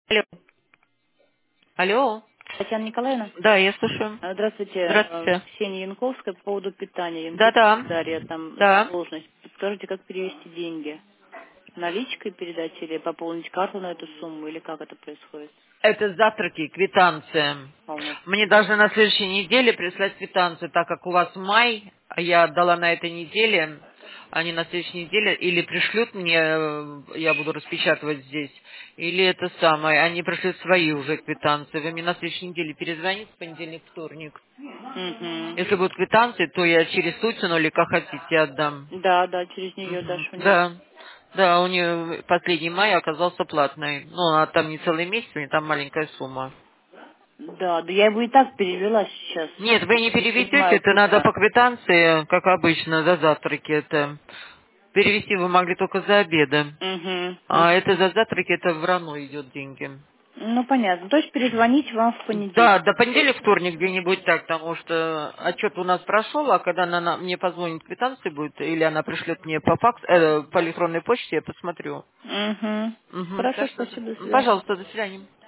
Алло. Алло. Татьяна Николаевна. Да, я слушаю. Здравствуйте. Здравствуйте. Ксения Янковская по поводу питания. Янковская Да-да. Дарья, там Да. сложность. Подскажите, как перевести деньги? Наличкой передать или пополнить карту на эту сумму, или как это происходит? Это завтраки, квитанция. А у нас... Мне должны на следующей неделе прислать квитанцию, так как у вас май, а я отдала на этой неделе, они на следующей неделе или пришлют мне, я буду распечатывать здесь, или это самое, они пришлют свои уже квитанции. Вы мне на следующей неделе перезвоните в понедельник, вторник. Угу. Если будут квитанции, то я через Тутину или как хотите отдам. Да, да, через нее Мгм. дашь мне. Да. Да, у нее последний май оказался платный. Ну, а там не целый месяц, у нее там маленькая сумма. Да, да я его и так перевела сейчас. Нет, вы не Из переведете, мая это надо куда? по квитанции, как обычно, за завтраки это. Перевести вы могли только за обедом. Угу. А это за завтраки, это в РАНО идет деньги. Ну, понятно. То есть перезвонить вам в Да, понедельник. до понедельник, вторник где-нибудь так, потому что отчет у нас прошел, а когда она мне позвонит, квитанция будет, или она пришлет мне по факс, по электронной почте, я посмотрю. Угу. Мгм. Хорошо, Так что, спасибо, до свидания. пожалуйста, до свидания.